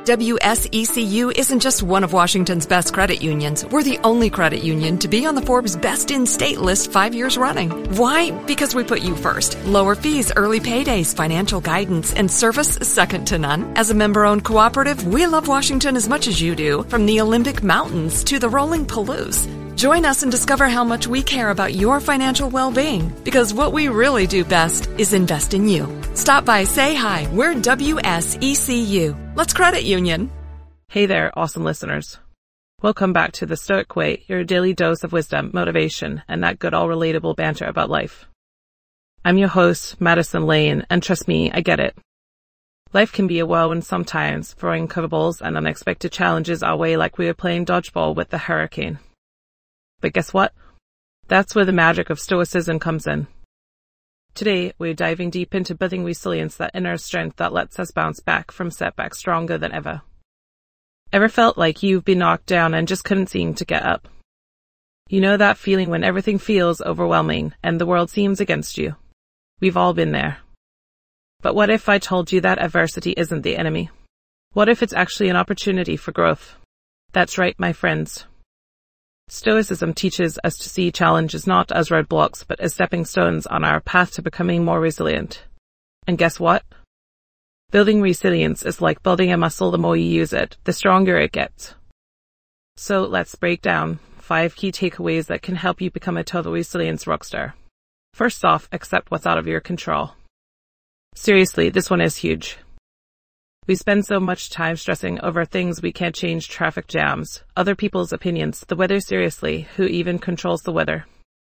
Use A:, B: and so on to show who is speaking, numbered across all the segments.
A: WSECU isn't just one of Washington's best credit unions. We're the only credit union to be on the Forbes Best in State list 5 years running. Why? Because we put you first. Lower fees, early paydays, financial guidance, and service second to none. As a member-owned cooperative, we love Washington as much as you do, from the Olympic Mountains to the rolling Palouse. Join us and discover how much we care about your financial well-being, because what we really do best is invest in you. Stop by, say hi. We're WSECU. Let's credit union.
B: Hey there, awesome listeners. Welcome back to The Stoic Way, your daily dose of wisdom, motivation, and that good all relatable banter about life. I'm your host, Madison Lane, and trust me, I get it. Life can be a whirlwind sometimes, throwing curveballs and unexpected challenges our way like we were playing dodgeball with the hurricane. But guess what? That's where the magic of stoicism comes in. Today, we're diving deep into building resilience, that inner strength that lets us bounce back from setbacks stronger than ever. Ever felt like you've been knocked down and just couldn't seem to get up? You know that feeling when everything feels overwhelming and the world seems against you? We've all been there. But what if I told you that adversity isn't the enemy? What if it's actually an opportunity for growth? That's right, my friends. Stoicism teaches us to see challenges not as roadblocks, but as stepping stones on our path to becoming more resilient. And guess what? Building resilience is like building a muscle. The more you use it, the stronger it gets. So let's break down 5 key takeaways that can help you become a total resilience rockstar. First off, accept what's out of your control. Seriously, this one is huge. We spend so much time stressing over things we can't change: traffic jams, other people's opinions, the weather. Seriously, who even controls the weather?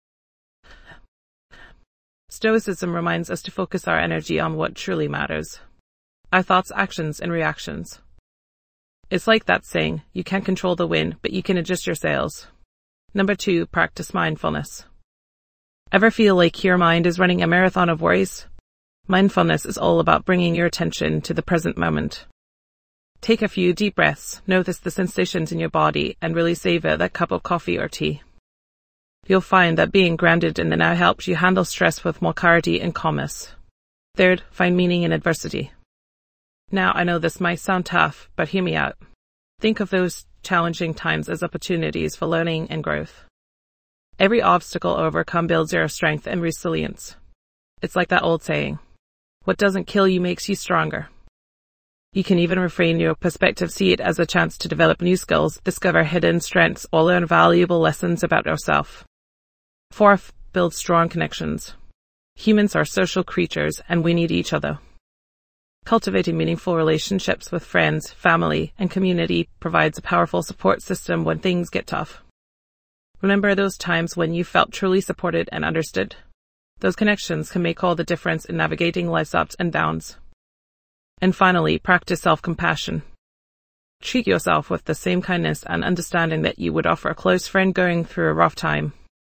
B: Stoicism reminds us to focus our energy on what truly matters: our thoughts, actions, and reactions. It's like that saying, you can't control the wind, but you can adjust your sails. Number 2, practice mindfulness. Ever feel like your mind is running a marathon of worries? Mindfulness is all about bringing your attention to the present moment. Take a few deep breaths, notice the sensations in your body, and really savor that cup of coffee or tea. You'll find that being grounded in the now helps you handle stress with more clarity and calmness. Third, find meaning in adversity. Now, I know this might sound tough, but hear me out. Think of those challenging times as opportunities for learning and growth. Every obstacle overcome builds your strength and resilience. It's like that old saying, what doesn't kill you makes you stronger. You can even reframe your perspective, see it as a chance to develop new skills, discover hidden strengths, or learn valuable lessons about yourself. Fourth, build strong connections. Humans are social creatures, and we need each other. Cultivating meaningful relationships with friends, family, and community provides a powerful support system when things get tough. Remember those times when you felt truly supported and understood? Those connections can make all the difference in navigating life's ups and downs. And finally, practice self-compassion. Treat yourself with the same kindness and understanding that you would offer a close friend going through a rough time.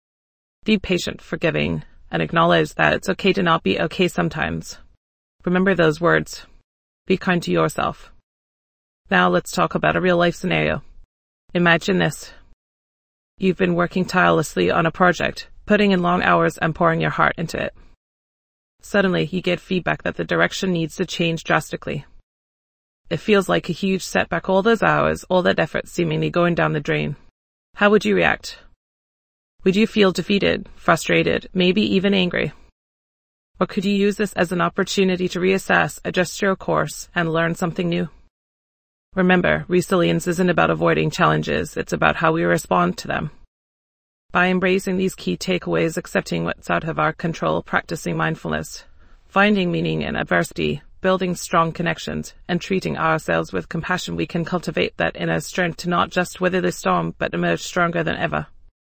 B: Be patient, forgiving, and acknowledge that it's okay to not be okay sometimes. Remember those words. Be kind to yourself. Now let's talk about a real-life scenario. Imagine this. You've been working tirelessly on a project, putting in long hours and pouring your heart into it. Suddenly, you get feedback that the direction needs to change drastically. It feels like a huge setback, all those hours, all that effort seemingly going down the drain. How would you react? Would you feel defeated, frustrated, maybe even angry? Or could you use this as an opportunity to reassess, adjust your course, and learn something new? Remember, resilience isn't about avoiding challenges, it's about how we respond to them. By embracing these key takeaways, accepting what's out of our control, practicing mindfulness, finding meaning in adversity, building strong connections, and treating ourselves with compassion, we can cultivate that inner strength to not just weather the storm, but emerge stronger than ever.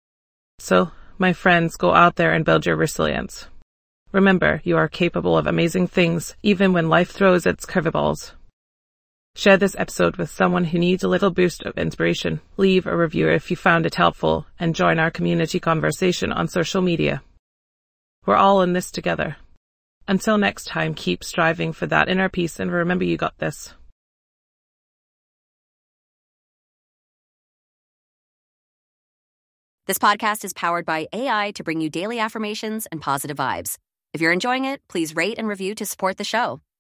B: So, my friends, go out there and build your resilience. Remember, you are capable of amazing things, even when life throws its curveballs. Share this episode with someone who needs a little boost of inspiration. Leave a review if you found it helpful, and join our community conversation on social media. We're all in this together. Until next time, keep striving for that inner peace, and remember, you got this.
C: This podcast is powered by AI to bring you daily affirmations and positive vibes. If you're enjoying it, please rate and review to support the show.